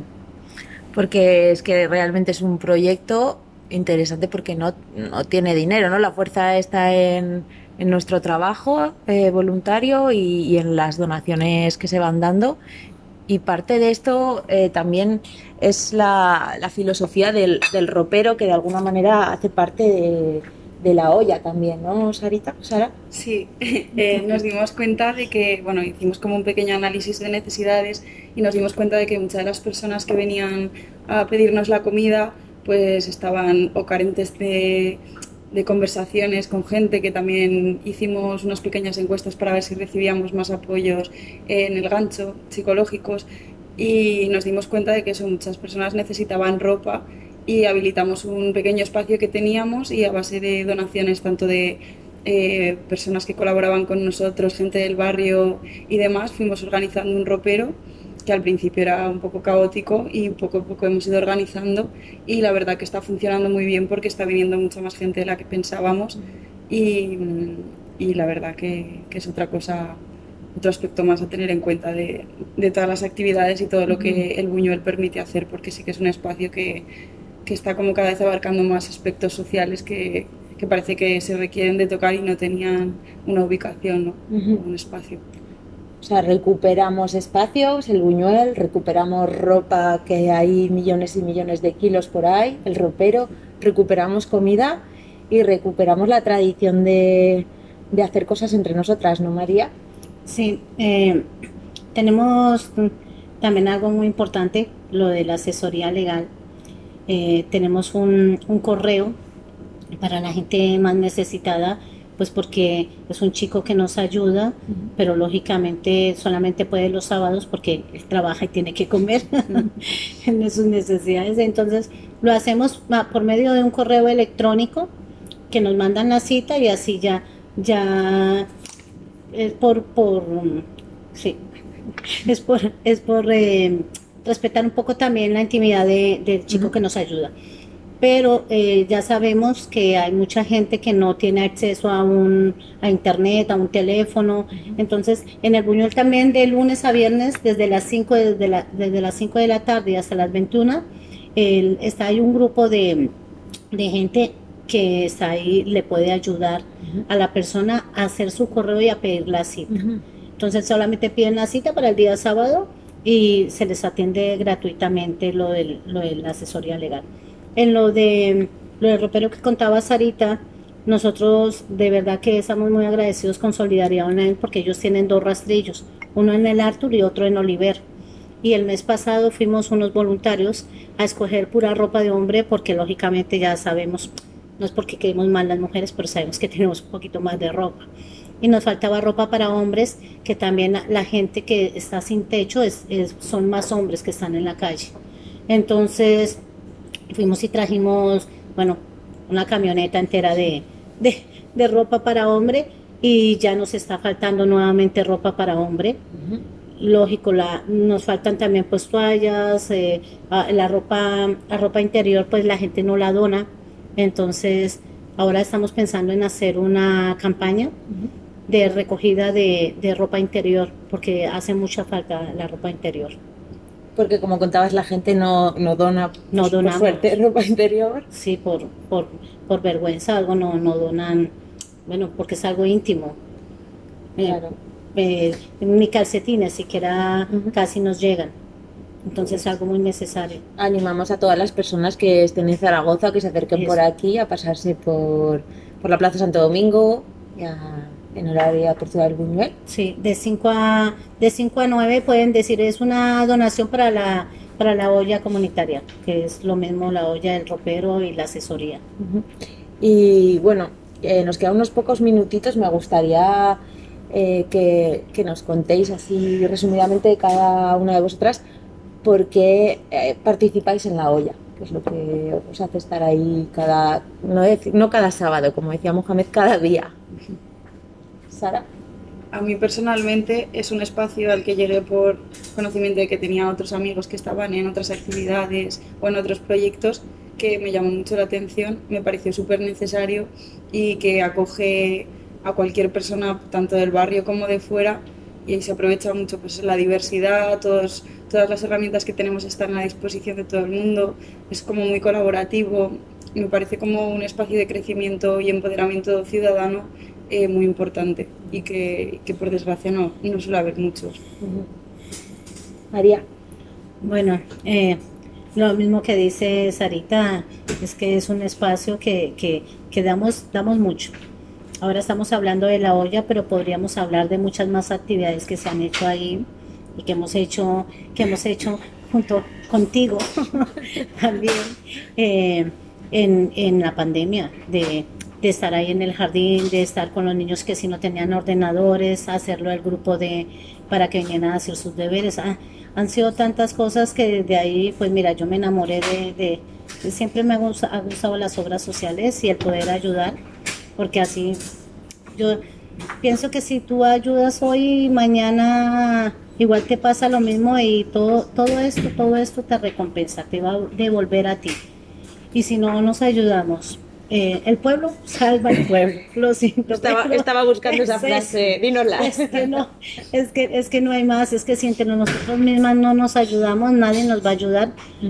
Porque es que realmente es un proyecto interesante porque no tiene dinero, ¿no? La fuerza está en nuestro trabajo voluntario y en las donaciones que se van dando. Y parte de esto también es la filosofía del ropero, que de alguna manera hace parte de la olla también, ¿no, Sara?
Sí, nos dimos cuenta de que, bueno, hicimos como un pequeño análisis de necesidades y nos dimos cuenta de que muchas de las personas que venían a pedirnos la comida pues estaban o carentes de conversaciones con gente, que también hicimos unas pequeñas encuestas para ver si recibíamos más apoyos en el gancho psicológicos, y nos dimos cuenta de que eso, muchas personas necesitaban ropa, y habilitamos un pequeño espacio que teníamos, y a base de donaciones tanto de personas que colaboraban con nosotros, gente del barrio y demás, fuimos organizando un ropero que al principio era un poco caótico, y poco a poco hemos ido organizando, y la verdad que está funcionando muy bien porque está viniendo mucha más gente de la que pensábamos, y la verdad que es otra cosa, otro aspecto más a tener en cuenta de todas las actividades y todo lo que el Buñuel permite hacer, porque sí que es un espacio que está como cada vez abarcando más aspectos sociales que parece que se requieren de tocar y no tenían una ubicación, ¿no? Un espacio.
O sea, recuperamos espacios, el Buñuel, recuperamos ropa, que hay millones y millones de kilos por ahí, el ropero, recuperamos comida y recuperamos la tradición de hacer cosas entre nosotras, ¿no, María?
Sí, tenemos también algo muy importante, lo de la asesoría legal. Tenemos un correo para la gente más necesitada, pues porque es un chico que nos ayuda, pero lógicamente solamente puede los sábados porque él trabaja y tiene que comer en sus necesidades. Entonces lo hacemos por medio de un correo electrónico que nos mandan la cita, y así ya es por respetar un poco también la intimidad del chico que nos ayuda. Pero ya sabemos que hay mucha gente que no tiene acceso a internet, a un teléfono. Entonces, en el Buñuel también, de lunes a viernes, desde las 5 de la tarde hasta las 21, está ahí un grupo de gente que está ahí, le puede ayudar a la persona a hacer su correo y a pedir la cita. Entonces, solamente piden la cita para el día sábado y se les atiende gratuitamente lo de la asesoría legal. En lo del ropero que contaba Sarita, nosotros de verdad que estamos muy agradecidos con Solidaridad Online, porque ellos tienen 2 rastrillos, uno en el Artur y otro en Oliver. Y el mes pasado fuimos unos voluntarios a escoger pura ropa de hombre, porque lógicamente ya sabemos, no es porque queremos mal las mujeres, pero sabemos que tenemos un poquito más de ropa. Y nos faltaba ropa para hombres, que también la gente que está sin techo son más hombres que están en la calle. Entonces fuimos y trajimos, bueno, una camioneta entera de ropa para hombre, y ya nos está faltando nuevamente ropa para hombre. Lógico, nos faltan también pues toallas, la ropa interior pues la gente no la dona. Entonces ahora estamos pensando en hacer una campaña de recogida de ropa interior, porque hace mucha falta la ropa interior.
Porque como contabas, la gente no dona,
no dona
por suerte, ropa interior.
Sí, por vergüenza, algo no donan, bueno, porque es algo íntimo.
Claro.
Ni calcetines siquiera casi nos llegan. Entonces es algo muy necesario.
Animamos a todas las personas que estén en Zaragoza, que se acerquen por aquí a pasarse por la Plaza Santo Domingo, en horario de apertura del Buñuel.
Sí, de 5 a 9 pueden decir, es una donación para la olla comunitaria, que es lo mismo la olla del ropero y la asesoría.
Y bueno, nos quedan unos pocos minutitos. Me gustaría que nos contéis así resumidamente cada una de vosotras por qué participáis en la olla, que es lo que os hace estar ahí no cada sábado, como decía Mohamed, cada día. Sara.
a mí personalmente es un espacio al que llegué por conocimiento de que tenía otros amigos que estaban en otras actividades o en otros proyectos que me llamó mucho la atención, me pareció súper necesario y que acoge a cualquier persona, tanto del barrio como de fuera, y se aprovecha mucho pues, la diversidad, todas las herramientas que tenemos están a disposición de todo el mundo, es como muy colaborativo, me parece como un espacio de crecimiento y empoderamiento ciudadano muy importante y que por desgracia no suele haber muchos.
María.
Bueno, lo mismo que dice Sarita, es que es un espacio que damos mucho. Ahora estamos hablando de la olla, pero podríamos hablar de muchas más actividades que se han hecho ahí y que hemos hecho junto contigo también en la pandemia, de estar ahí en el jardín, de estar con los niños que si no tenían ordenadores, hacerlo el grupo para que vinieran a hacer sus deberes. Han sido tantas cosas que desde ahí, pues mira, yo me enamoré siempre me ha gustado las obras sociales y el poder ayudar, porque así yo pienso que si tú ayudas hoy, mañana igual te pasa lo mismo y todo esto te recompensa, te va a devolver a ti. Y si no nos ayudamos, el pueblo salva al pueblo. Lo siento.
Estaba buscando esa frase, dínosla.
Es que no hay más, es que si entre nosotros mismas no nos ayudamos, nadie nos va a ayudar.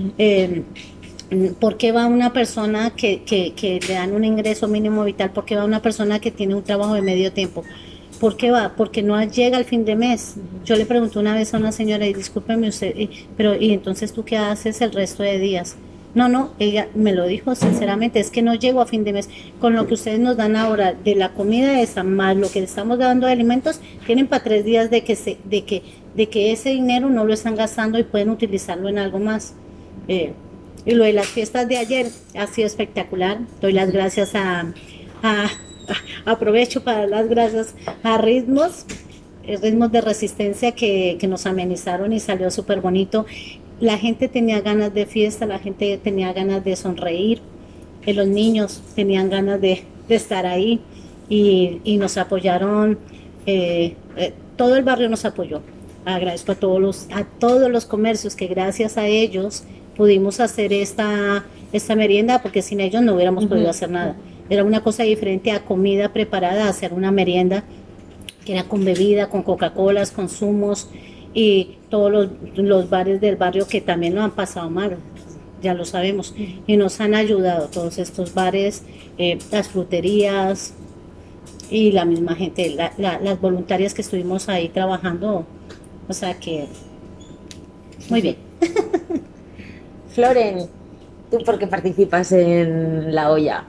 ¿Por qué va una persona que le dan un ingreso mínimo vital? ¿Por qué va una persona que tiene un trabajo de medio tiempo? ¿Por qué va? Porque no llega al fin de mes. Yo le pregunté una vez a una señora, y discúlpeme usted, pero ¿y entonces tú qué haces el resto de días? No, ella me lo dijo sinceramente, es que no llego a fin de mes. Con lo que ustedes nos dan ahora de la comida esa, más lo que le estamos dando de alimentos, tienen para 3 días de que ese dinero no lo están gastando y pueden utilizarlo en algo más. Y lo de las fiestas de ayer ha sido espectacular. Doy las gracias aprovecho para dar las gracias a Ritmos de Resistencia que nos amenizaron y salió súper bonito. La gente tenía ganas de fiesta, la gente tenía ganas de sonreír, los niños tenían ganas de estar ahí y nos apoyaron, todo el barrio nos apoyó. Agradezco a todos los comercios que gracias a ellos pudimos hacer esta merienda, porque sin ellos no hubiéramos podido hacer nada. Era una cosa diferente a comida preparada, a hacer una merienda que era con bebida, con Coca-Colas, con zumos, y todos los bares del barrio que también lo han pasado mal, ya lo sabemos, y nos han ayudado todos estos bares, las fruterías y la misma gente, las voluntarias que estuvimos ahí trabajando, o sea que muy bien.
Floren, ¿tú por qué participas en la olla?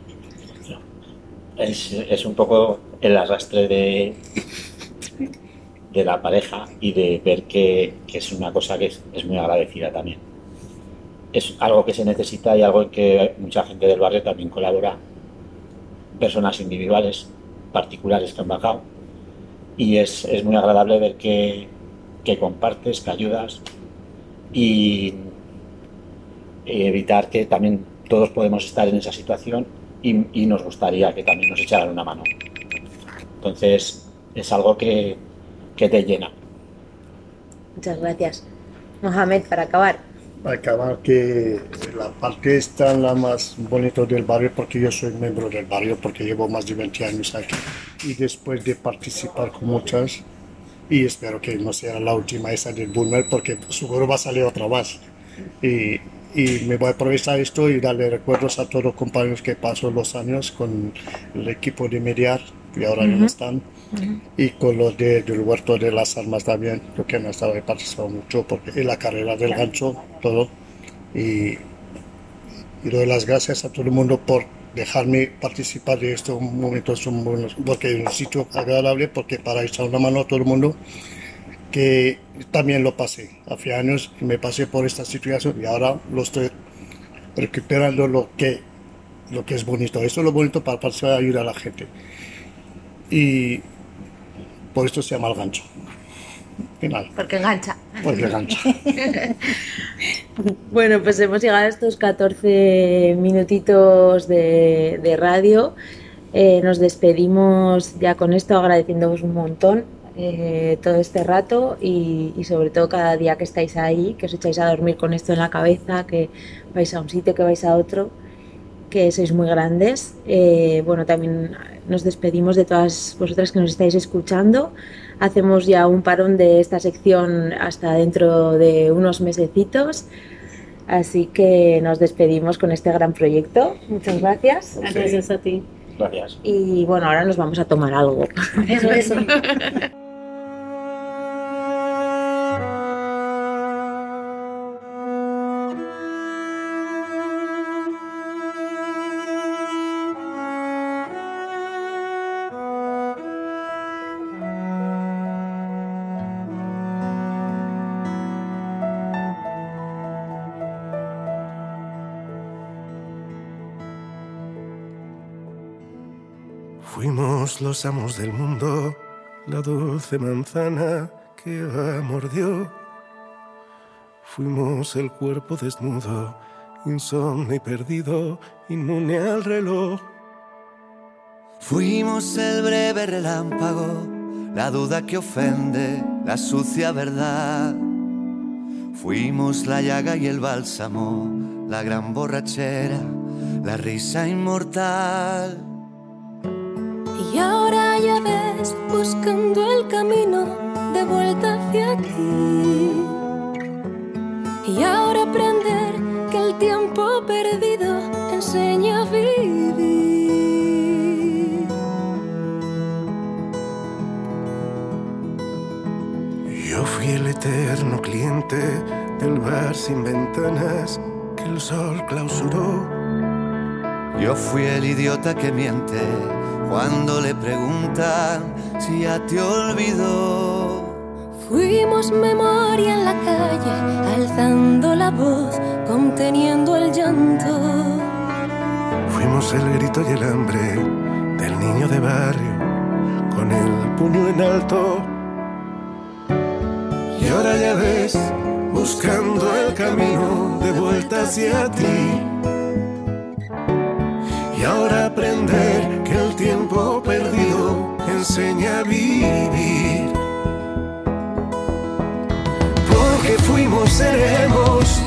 Es un poco el arrastre de la pareja y de ver que es una cosa que es muy agradecida también. Es algo que se necesita y algo en que mucha gente del barrio también colabora, personas individuales, particulares que han bajado, y es muy agradable ver que compartes, que ayudas y evitar que también todos podemos estar en esa situación y nos gustaría que también nos echaran una mano. Entonces es algo que te llena.
Muchas gracias. Mohamed, para acabar.
Para acabar, que la parte está la más bonita del barrio, porque yo soy miembro del barrio, porque llevo más de 20 años aquí. Y después de participar con muchas, y espero que no sea la última esa del Bulmer, porque seguro va a salir otra más. Y me voy a aprovechar esto y darle recuerdos a todos los compañeros que paso los años con el equipo de Mediar, que ahora ya no están, y con los del Huerto de las Armas también, lo que no estaba participando mucho, porque en la carrera del gancho, todo. Y doy las gracias a todo el mundo por dejarme participar de estos momentos, son buenos, porque es un sitio agradable, porque para echar una mano a todo el mundo, que también lo pasé. Hace años me pasé por esta situación y ahora lo estoy recuperando lo que es bonito. Esto es lo bonito para participar y ayudar a la gente. Y por esto se llama el gancho. Final.
Porque engancha.
Porque engancha.
Bueno, pues hemos llegado a estos 14 minutitos de radio.
Nos despedimos ya con esto, agradeciéndoos un montón todo este rato y sobre todo cada día que estáis ahí, que os echáis a dormir con esto en la cabeza, que vais a un sitio, que vais a otro, que sois muy grandes. Bueno, también nos despedimos de todas vosotras que nos estáis escuchando. Hacemos ya un parón de esta sección hasta dentro de unos mesecitos. Así que nos despedimos con este gran proyecto. Muchas gracias.
Gracias a ti.
Gracias.
Y bueno, ahora nos vamos a tomar algo.
Eso.
Fuimos los amos del mundo, la dulce manzana que Eva mordió. Fuimos el cuerpo desnudo, insomne y perdido, inmune al reloj.
Fuimos el breve relámpago, la duda que ofende, la sucia verdad. Fuimos la llaga y el bálsamo, la gran borrachera, la risa inmortal.
Y ahora ya ves, buscando el camino de vuelta hacia ti. Y ahora aprender que el tiempo perdido enseña a vivir.
Yo fui el eterno cliente del bar sin ventanas que el sol clausuró.
Yo fui el idiota que miente cuando le preguntan si ya te olvidó.
Fuimos memoria en la calle, alzando la voz, conteniendo el llanto.
Fuimos el grito y el hambre del niño de barrio, con el puño en alto. Y ahora ya ves, buscando el camino de vuelta hacia ti. Y ahora aprender que el tiempo perdido enseña a vivir. Porque fuimos, seremos,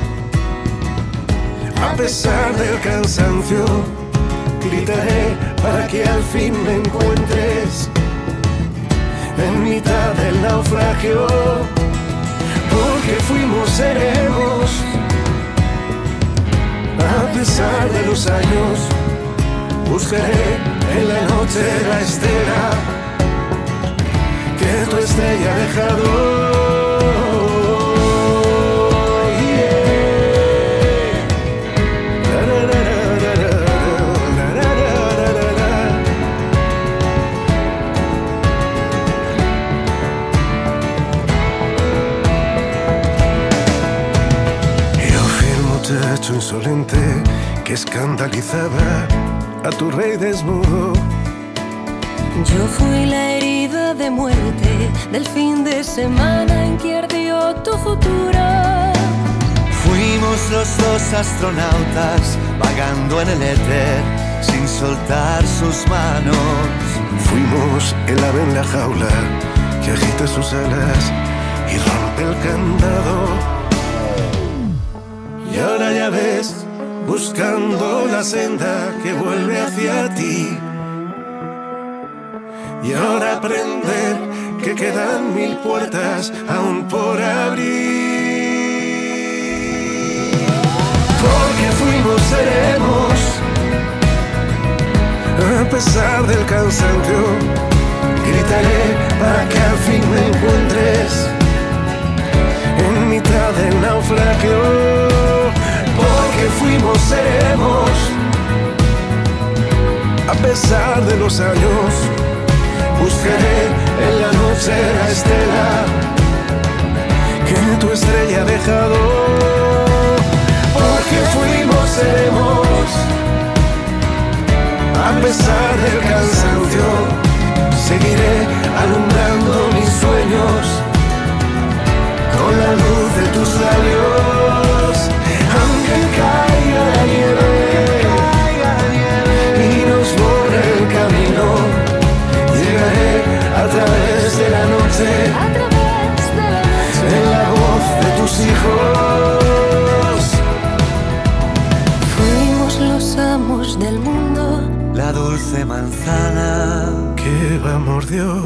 a pesar del cansancio. Gritaré para que al fin me encuentres en mitad del naufragio. Porque fuimos, seremos, a pesar de los años. Buscaré en la noche la estela que tu estrella ha dejado. Yo fui el muchacho insolente que escandalizaba a tu rey desnudo.
Yo fui la herida de muerte del fin de semana en que ardió tu futuro.
Fuimos los dos astronautas vagando en el éter sin soltar sus manos.
Fuimos el ave en la jaula que agita sus alas y rompe el candado. Y ahora ya ves, buscando la senda que vuelve hacia ti. Y ahora aprender que quedan 1000 puertas aún por abrir. Porque fuimos, seremos, a pesar del cansancio. Gritaré para que al fin me encuentres en mitad del naufragio. Porque fuimos, seremos, a pesar de los años. Buscaré en la noche la estela que tu estrella ha dejado. Porque fuimos, seremos, a pesar del cansancio. Seguiré alumbrando mis sueños con la luz de tus labios. Aunque caiga la nieve y nos borre el
de manzana.
Que va mordió.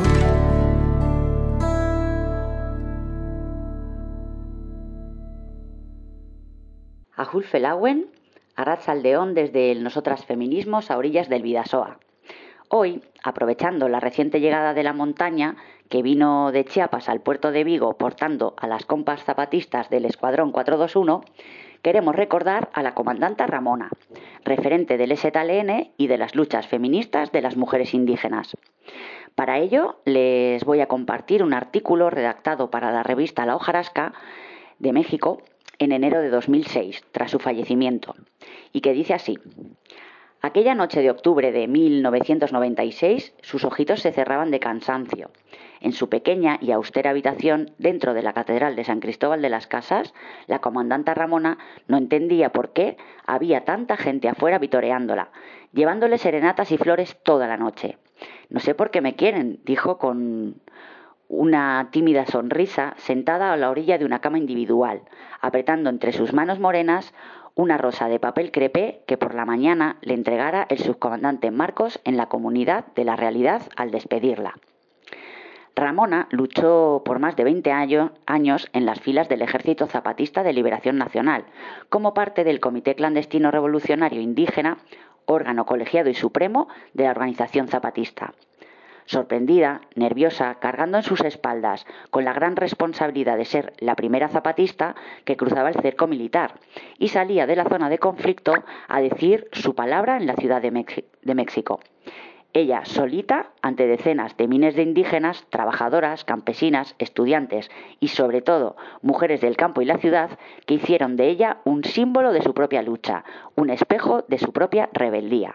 Ajul Felauen, Arratsaldeón desde el Nosotras Feminismos a orillas del Bidasoa. Hoy, aprovechando la reciente llegada de la montaña, que vino de Chiapas al puerto de Vigo portando a las compas zapatistas del Escuadrón 421, queremos recordar a la comandanta Ramona, referente del STLN y de las luchas feministas de las mujeres indígenas. Para ello, les voy a compartir un artículo redactado para la revista La Hojarasca de México en enero de 2006, tras su fallecimiento, y que dice así: aquella noche de octubre de 1996, sus ojitos se cerraban de cansancio. En su pequeña y austera habitación dentro de la Catedral de San Cristóbal de las Casas, la comandanta Ramona no entendía por qué había tanta gente afuera vitoreándola, llevándole serenatas y flores toda la noche. No sé por qué me quieren, dijo con una tímida sonrisa, sentada a la orilla de una cama individual, apretando entre sus manos morenas una rosa de papel crepé que por la mañana le entregara el subcomandante Marcos en la Comunidad de la Realidad al despedirla. Ramona luchó por más de 20 años en las filas del Ejército Zapatista de Liberación Nacional, como parte del Comité Clandestino Revolucionario Indígena, órgano colegiado y supremo de la organización zapatista. Sorprendida, nerviosa, cargando en sus espaldas con la gran responsabilidad de ser la primera zapatista que cruzaba el cerco militar y salía de la zona de conflicto a decir su palabra en la Ciudad de México. Ella solita, ante decenas de miles de indígenas, trabajadoras, campesinas, estudiantes y sobre todo mujeres del campo y la ciudad que hicieron de ella un símbolo de su propia lucha, un espejo de su propia rebeldía.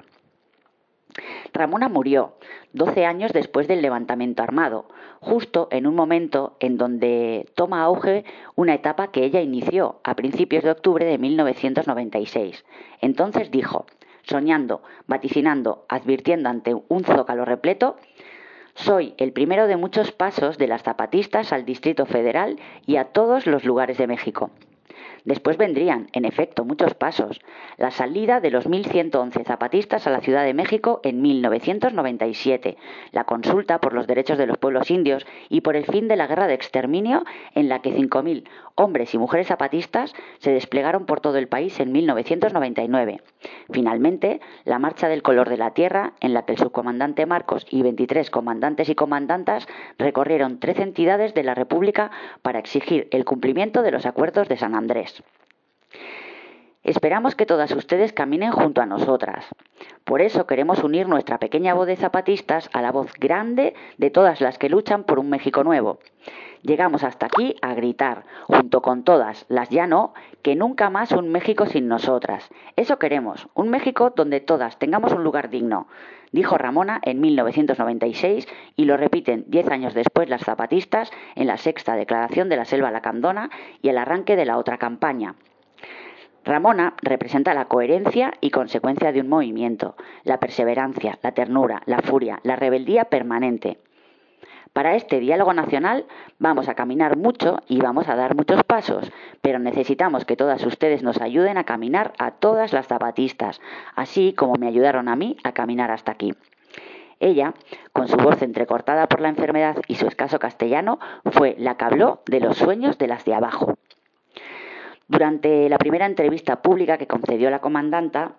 Ramona murió 12 años después del levantamiento armado, justo en un momento en donde toma auge una etapa que ella inició a principios de octubre de 1996. Entonces dijo, soñando, vaticinando, advirtiendo ante un zócalo repleto: soy el primero de muchos pasos de las zapatistas al Distrito Federal y a todos los lugares de México. Después vendrían, en efecto, muchos pasos. La salida de los 1.111 zapatistas a la Ciudad de México en 1997, la consulta por los derechos de los pueblos indios y por el fin de la guerra de exterminio en la que 5.000 hombres y mujeres zapatistas se desplegaron por todo el país en 1999. Finalmente, la Marcha del Color de la Tierra, en la que el subcomandante Marcos y 23 comandantes y comandantas recorrieron 13 entidades de la República para exigir el cumplimiento de los acuerdos de San Andrés. Esperamos que todas ustedes caminen junto a nosotras. Por eso queremos unir nuestra pequeña voz de zapatistas a la voz grande de todas las que luchan por un México nuevo. Llegamos hasta aquí a gritar, junto con todas, las ya no, que nunca más un México sin nosotras. Eso queremos, un México donde todas tengamos un lugar digno, dijo Ramona en 1996 y lo repiten 10 años después las zapatistas en la 6ª Declaración de la Selva Lacandona y el arranque de la otra campaña. Ramona representa la coherencia y consecuencia de un movimiento, la perseverancia, la ternura, la furia, la rebeldía permanente. Para este diálogo nacional vamos a caminar mucho y vamos a dar muchos pasos, pero necesitamos que todas ustedes nos ayuden a caminar a todas las zapatistas, así como me ayudaron a mí a caminar hasta aquí. Ella, con su voz entrecortada por la enfermedad y su escaso castellano, fue la que habló de los sueños de las de abajo. Durante la primera entrevista pública que concedió la comandanta,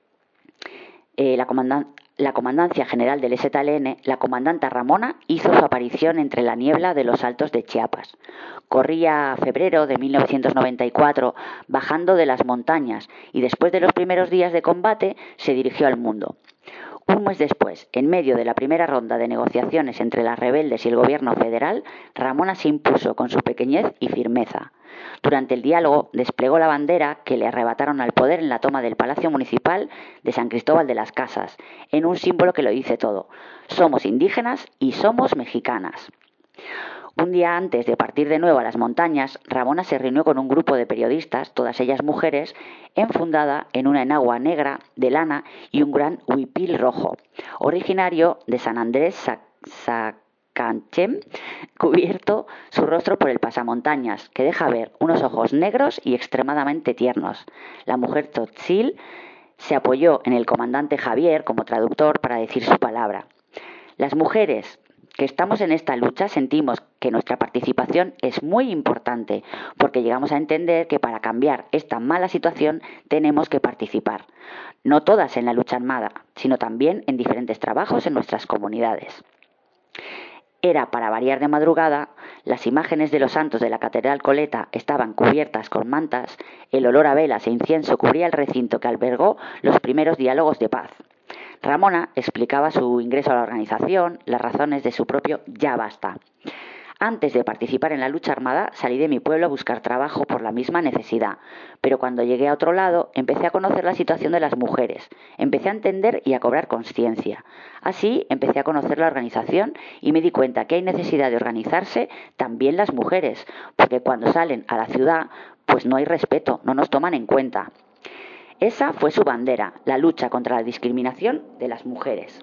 la Comandancia General del STLN, la comandanta Ramona hizo su aparición entre la niebla de los Altos de Chiapas. Corría febrero de 1994, bajando de las montañas, y después de los primeros días de combate se dirigió al mundo. Un mes después, en medio de la primera ronda de negociaciones entre las rebeldes y el gobierno federal, Ramona se impuso con su pequeñez y firmeza. Durante el diálogo desplegó la bandera que le arrebataron al poder en la toma del Palacio Municipal de San Cristóbal de las Casas, en un símbolo que lo dice todo: somos indígenas y somos mexicanas. Un día antes de partir de nuevo a las montañas, Ramona se reunió con un grupo de periodistas, todas ellas mujeres, enfundada en una enagua negra de lana y un gran huipil rojo, originario de San Andrés Sacanchem, cubierto su rostro por el pasamontañas, que deja ver unos ojos negros y extremadamente tiernos. La mujer tzotzil Se apoyó en el comandante Javier como traductor para decir su palabra. Las mujeres que estamos en esta lucha sentimos que nuestra participación es muy importante porque llegamos a entender que para cambiar esta mala situación tenemos que participar. No todas en la lucha armada, sino también en diferentes trabajos en nuestras comunidades. Era para variar de madrugada, las imágenes de los santos de la Catedral Coleta estaban cubiertas con mantas, el olor a velas e incienso cubría el recinto que albergó los primeros diálogos de paz. Ramona explicaba su ingreso a la organización, las razones de su propio ya basta. Antes de participar en la lucha armada salí de mi pueblo a buscar trabajo por la misma necesidad, pero cuando llegué a otro lado empecé a conocer la situación de las mujeres, empecé a entender y a cobrar conciencia. Así empecé a conocer la organización y me di cuenta que hay necesidad de organizarse también las mujeres, porque cuando salen a la ciudad pues no hay respeto, no nos toman en cuenta. Esa fue su bandera, la lucha contra la discriminación de las mujeres.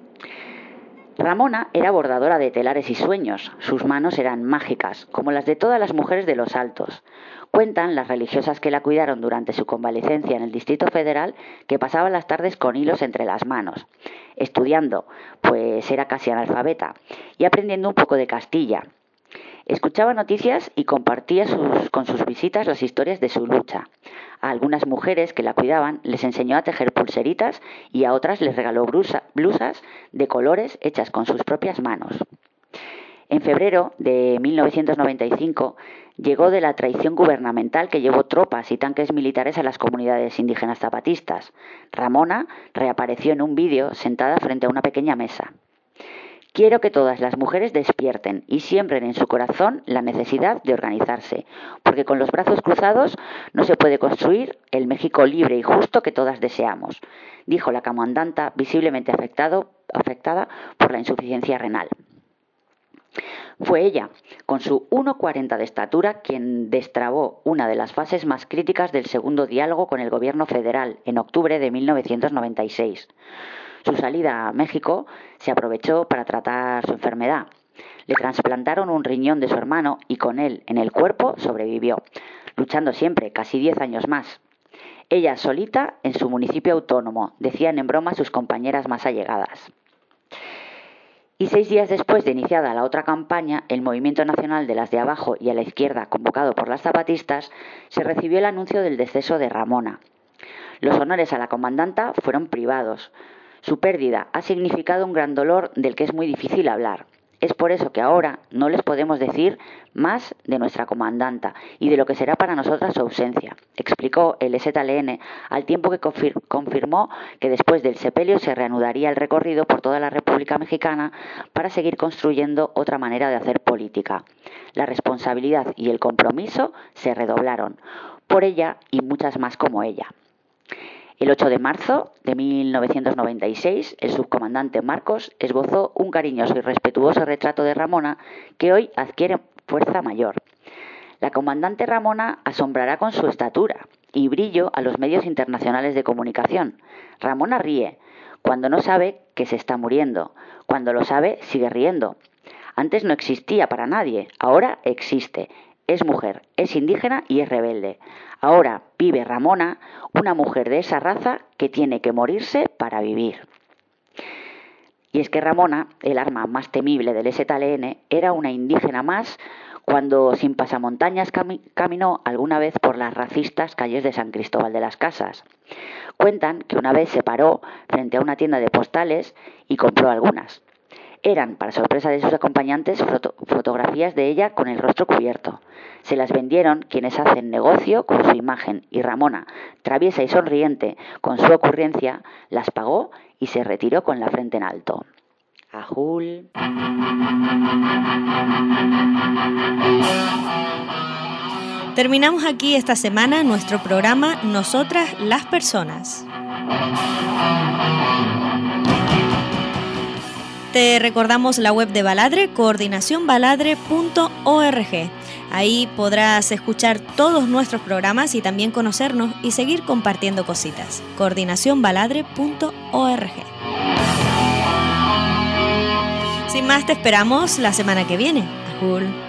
Ramona era bordadora de telares y sueños, sus manos eran mágicas, como las de todas las mujeres de los Altos. Cuentan las religiosas que la cuidaron durante su convalecencia en el Distrito Federal que pasaba las tardes con hilos entre las manos, estudiando, pues era casi analfabeta, y aprendiendo un poco de Castilla. Escuchaba noticias y compartía con sus visitas las historias de su lucha. A algunas mujeres que la cuidaban les enseñó a tejer pulseritas y a otras les regaló blusas de colores hechas con sus propias manos. En febrero de 1995 llegó de la traición gubernamental que llevó tropas y tanques militares a las comunidades indígenas zapatistas. Ramona reapareció en un vídeo sentada frente a una pequeña mesa. Quiero que todas las mujeres despierten y siembren en su corazón la necesidad de organizarse, porque con los brazos cruzados no se puede construir el México libre y justo que todas deseamos, dijo la comandanta, visiblemente afectada por la insuficiencia renal. Fue ella, con su 1,40 de estatura, quien destrabó una de las fases más críticas del segundo diálogo con el gobierno federal en octubre de 1996. Su salida a México se aprovechó para tratar su enfermedad. Le trasplantaron un riñón de su hermano y con él en el cuerpo sobrevivió, luchando siempre, casi 10 años más. Ella solita en su municipio autónomo, decían en broma sus compañeras más allegadas. Y 6 días después de iniciada la otra campaña, el Movimiento Nacional de las de Abajo y a la izquierda, convocado por las zapatistas, se recibió el anuncio del deceso de Ramona. Los honores a la comandanta fueron privados. Su pérdida ha significado un gran dolor del que es muy difícil hablar. Es por eso que ahora no les podemos decir más de nuestra comandanta y de lo que será para nosotras su ausencia, explicó el EZLN al tiempo que confirmó que después del sepelio se reanudaría el recorrido por toda la República Mexicana para seguir construyendo otra manera de hacer política. La responsabilidad y el compromiso se redoblaron por ella y muchas más como ella. El 8 de marzo de 1996, el subcomandante Marcos esbozó un cariñoso y respetuoso retrato de Ramona que hoy adquiere fuerza mayor. La comandante Ramona asombrará con su estatura y brillo a los medios internacionales de comunicación. Ramona ríe cuando no sabe que se está muriendo. Cuando lo sabe, sigue riendo. Antes no existía para nadie, ahora existe. Es mujer, es indígena y es rebelde. Ahora vive Ramona, una mujer de esa raza que tiene que morirse para vivir. Y es que Ramona, el arma más temible del EZLN, era una indígena más cuando sin pasamontañas caminó alguna vez por las racistas calles de San Cristóbal de las Casas. Cuentan que una vez se paró frente a una tienda de postales y compró algunas. Eran, para sorpresa de sus acompañantes, fotografías de ella con el rostro cubierto. Se las vendieron quienes hacen negocio con su imagen y Ramona, traviesa y sonriente con su ocurrencia, las pagó y se retiró con la frente en alto. Ajul.
Terminamos aquí esta semana nuestro programa Nosotras las Personas. Te recordamos la web de Baladre, coordinacionbaladre.org. Ahí podrás escuchar todos nuestros programas y también conocernos y seguir compartiendo cositas. coordinacionbaladre.org. Sin más, te esperamos la semana que viene. Ajul.